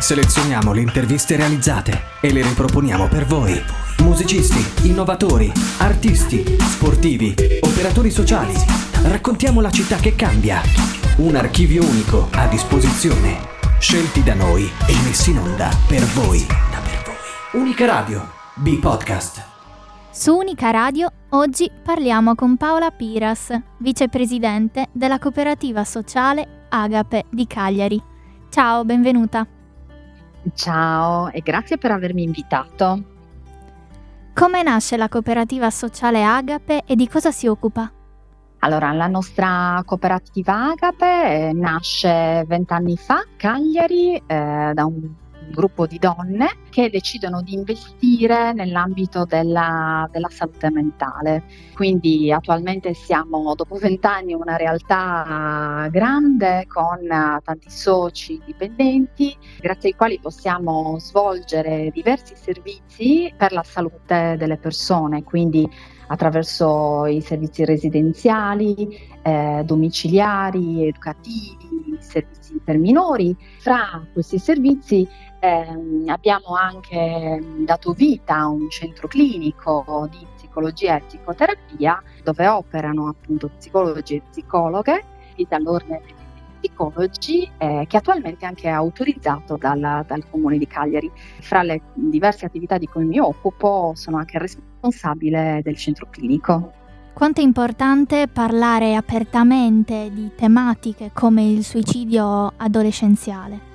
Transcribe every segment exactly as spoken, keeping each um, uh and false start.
Selezioniamo le interviste realizzate e le riproponiamo per voi. Musicisti, innovatori, artisti, sportivi, operatori sociali. Raccontiamo la città che cambia. Un archivio unico a disposizione. Scelti da noi e messi in onda per voi. Unica Radio, B-Podcast. Su Unica Radio oggi parliamo con Paola Piras, vicepresidente della cooperativa sociale Agape di Cagliari. Ciao, benvenuta. Ciao e grazie per avermi invitato. Come nasce la cooperativa sociale Agape e di cosa si occupa? Allora, la nostra cooperativa Agape nasce vent'anni fa a Cagliari eh, da un gruppo di donne che decidono di investire nell'ambito della, della salute mentale. Quindi attualmente siamo, dopo vent'anni, una realtà grande con tanti soci dipendenti, grazie ai quali possiamo svolgere diversi servizi per la salute delle persone, quindi attraverso i servizi residenziali, eh, domiciliari, educativi, servizi per minori. Fra questi servizi ehm, abbiamo anche dato vita a un centro clinico di psicologia e psicoterapia dove operano appunto psicologi e psicologhe e dall'ordine degli psicologi eh, che attualmente è anche autorizzato dal, dal Comune di Cagliari. Fra le diverse attività di cui mi occupo sono anche responsabile del centro clinico. Quanto è importante parlare apertamente di tematiche come il suicidio adolescenziale?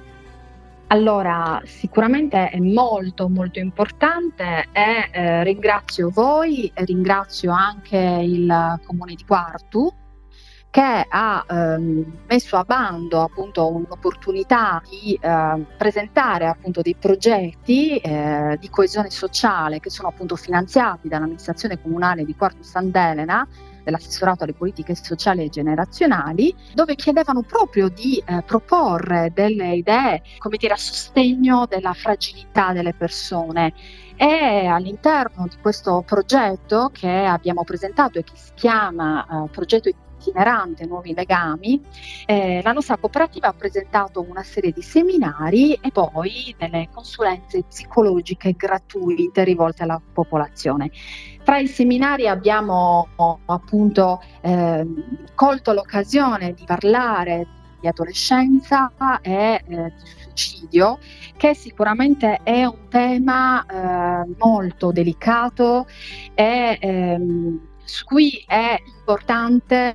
Allora, sicuramente è molto molto importante e eh, ringrazio voi e ringrazio anche il Comune di Quartu che ha ehm, messo a bando appunto un'opportunità di eh, presentare appunto dei progetti eh, di coesione sociale che sono appunto finanziati dall'amministrazione comunale di Quartu Sant'Elena, dell'assessorato alle politiche sociali e generazionali, dove chiedevano proprio di eh, proporre delle idee, come dire, a sostegno della fragilità delle persone. E all'interno di questo progetto che abbiamo presentato e che si chiama eh, progetto itinerante Nuovi Legami, eh, la nostra cooperativa ha presentato una serie di seminari e poi delle consulenze psicologiche gratuite rivolte alla popolazione. Tra i seminari abbiamo appunto eh, colto l'occasione di parlare di adolescenza e eh, di suicidio, che sicuramente è un tema eh, molto delicato e ehm, su cui è importante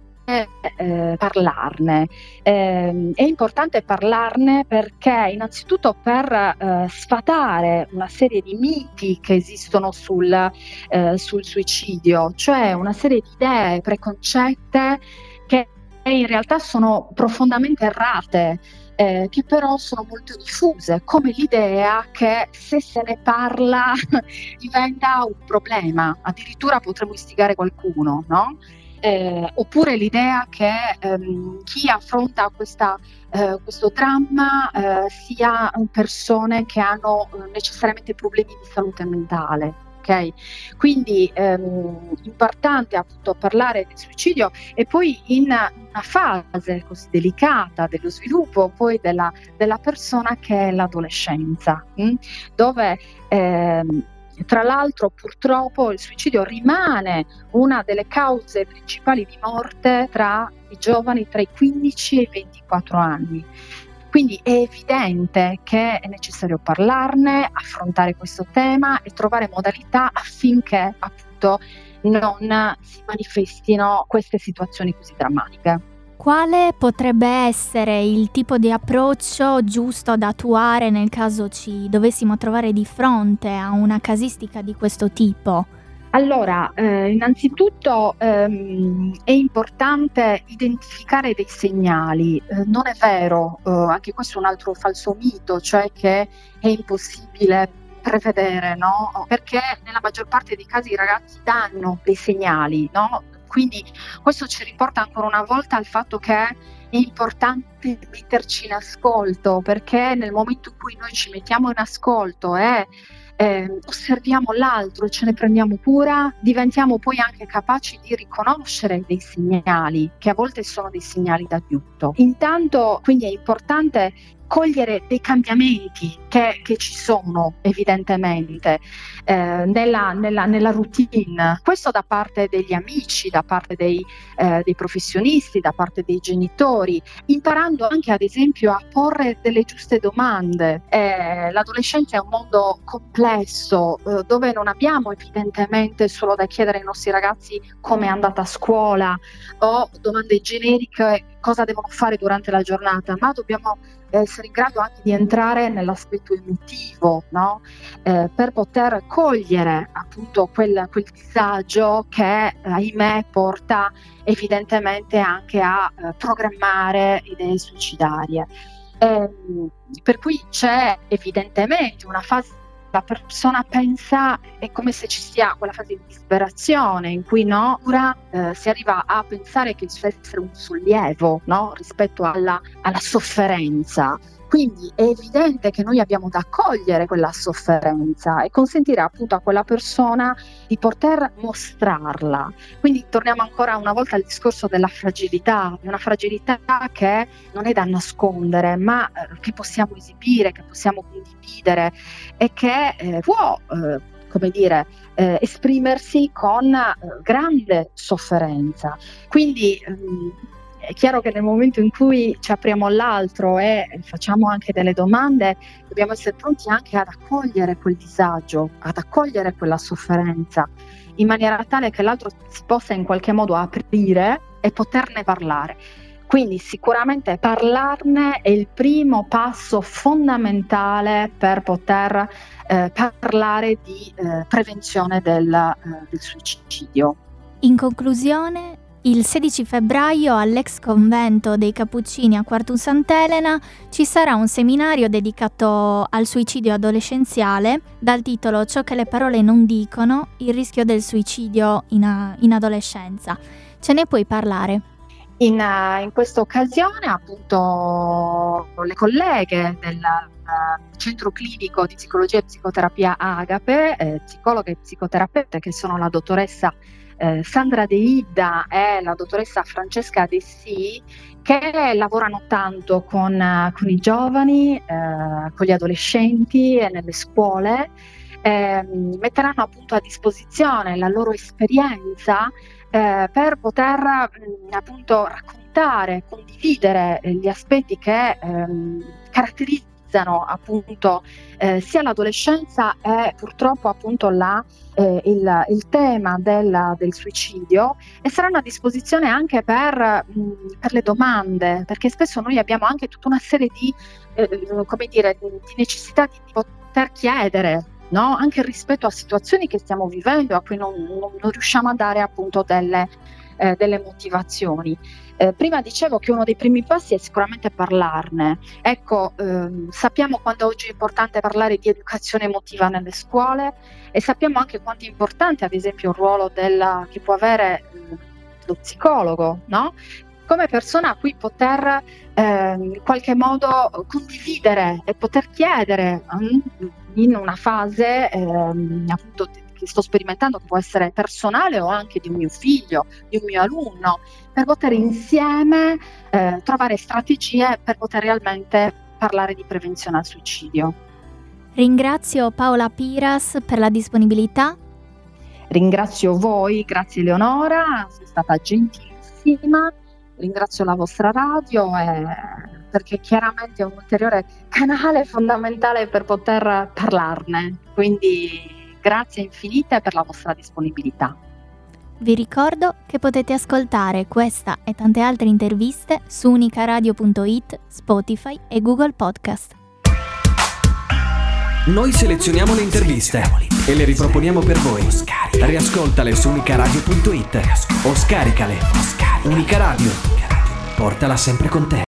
Eh, parlarne. Eh, è importante parlarne perché innanzitutto per eh, sfatare una serie di miti che esistono sul, eh, sul suicidio, cioè una serie di idee preconcette che in realtà sono profondamente errate, eh, che però sono molto diffuse, come l'idea che se se ne parla diventa un problema, addirittura potremmo istigare qualcuno, no? Eh, oppure l'idea che ehm, chi affronta questa, eh, questo dramma eh, sia persone che hanno eh, necessariamente problemi di salute mentale. Okay? Quindi ehm, importante appunto parlare del suicidio e poi in una fase così delicata dello sviluppo poi della, della persona che è l'adolescenza, mh? dove ehm, tra l'altro purtroppo il suicidio rimane una delle cause principali di morte tra i giovani tra i quindici e i ventiquattro anni. Quindi è evidente che è necessario parlarne, affrontare questo tema e trovare modalità affinché appunto non si manifestino queste situazioni così drammatiche. Quale potrebbe essere il tipo di approccio giusto da attuare nel caso ci dovessimo trovare di fronte a una casistica di questo tipo? Allora, eh, innanzitutto ehm, è importante identificare dei segnali. Eh, non è vero, eh, anche questo è un altro falso mito, cioè che è impossibile prevedere, no? Perché nella maggior parte dei casi i ragazzi danno dei segnali, no? Quindi questo ci riporta ancora una volta al fatto che è importante metterci in ascolto, perché nel momento in cui noi ci mettiamo in ascolto e eh, osserviamo l'altro e ce ne prendiamo cura, diventiamo poi anche capaci di riconoscere dei segnali che a volte sono dei segnali d'aiuto. Intanto quindi è importante cogliere dei cambiamenti che, che ci sono evidentemente eh, nella, nella, nella routine, questo da parte degli amici, da parte dei, eh, dei professionisti, da parte dei genitori, imparando anche ad esempio a porre delle giuste domande. Eh, l'adolescenza è un mondo complesso eh, dove non abbiamo evidentemente solo da chiedere ai nostri ragazzi come è andata a scuola o domande generiche, cosa devono fare durante la giornata, ma dobbiamo essere in grado anche di entrare nell'aspetto emotivo, no? eh, per poter cogliere appunto quel, quel disagio che ahimè porta evidentemente anche a eh, programmare idee suicidarie. Eh, per cui c'è evidentemente una fase, la persona pensa, è come se ci sia quella fase di disperazione in cui no, ora eh, si arriva a pensare che ci deve essere un sollievo, no, rispetto alla, alla sofferenza. Quindi è evidente che noi abbiamo da accogliere quella sofferenza e consentire appunto a quella persona di poter mostrarla. Quindi torniamo ancora una volta al discorso della fragilità, una fragilità che non è da nascondere, ma eh, che possiamo esibire, che possiamo condividere e che eh, può, eh, come dire, eh, esprimersi con eh, grande sofferenza. Quindi ehm, è chiaro che nel momento in cui ci apriamo all'altro e facciamo anche delle domande, dobbiamo essere pronti anche ad accogliere quel disagio, ad accogliere quella sofferenza, in maniera tale che l'altro si possa in qualche modo aprire e poterne parlare. Quindi sicuramente parlarne è il primo passo fondamentale per poter eh, parlare di eh, prevenzione del, eh, del suicidio. In conclusione, il sedici febbraio all'ex convento dei Cappuccini a Quartu Sant'Elena ci sarà un seminario dedicato al suicidio adolescenziale dal titolo Ciò che le parole non dicono, il rischio del suicidio in, a- in adolescenza. Ce ne puoi parlare? In, uh, in questa occasione appunto le colleghe del uh, Centro Clinico di Psicologia e Psicoterapia Agape, eh, psicologhe e psicoterapeute, che sono la dottoressa eh, Sandra De Ida e la dottoressa Francesca De Sì, che lavorano tanto con, uh, con i giovani, eh, con gli adolescenti e nelle scuole, eh, metteranno appunto a disposizione la loro esperienza Eh, per poter mh, appunto raccontare, condividere eh, gli aspetti che ehm, caratterizzano appunto eh, sia l'adolescenza e purtroppo appunto la, eh, il, il tema del, del suicidio, e saranno a disposizione anche per, mh, per le domande, perché spesso noi abbiamo anche tutta una serie di, eh, come dire, di, di necessità di poter chiedere, no? Anche rispetto a situazioni che stiamo vivendo, a cui non, non, non riusciamo a dare appunto delle, eh, delle motivazioni. Eh, prima dicevo che uno dei primi passi è sicuramente parlarne. Ecco, ehm, sappiamo quanto oggi è importante parlare di educazione emotiva nelle scuole, e sappiamo anche quanto è importante ad esempio il ruolo della, che può avere eh, lo psicologo, no? Come persona a cui poter eh, in qualche modo condividere e poter chiedere um, in una fase ehm, appunto che sto sperimentando, che può essere personale o anche di un mio figlio, di un mio alunno, per poter insieme eh, trovare strategie per poter realmente parlare di prevenzione al suicidio. Ringrazio Paola Piras per la disponibilità. Ringrazio voi, grazie Eleonora, sei stata gentilissima. Ringrazio la vostra radio eh, perché chiaramente è un ulteriore canale fondamentale per poter parlarne, quindi grazie infinite per la vostra disponibilità. Vi ricordo che potete ascoltare questa e tante altre interviste su unicaradio punto it, Spotify e Google Podcast. Noi selezioniamo le interviste e le riproponiamo per voi. Riascoltale su unicaradio punto it o scaricale. Unica Radio, portala sempre con te.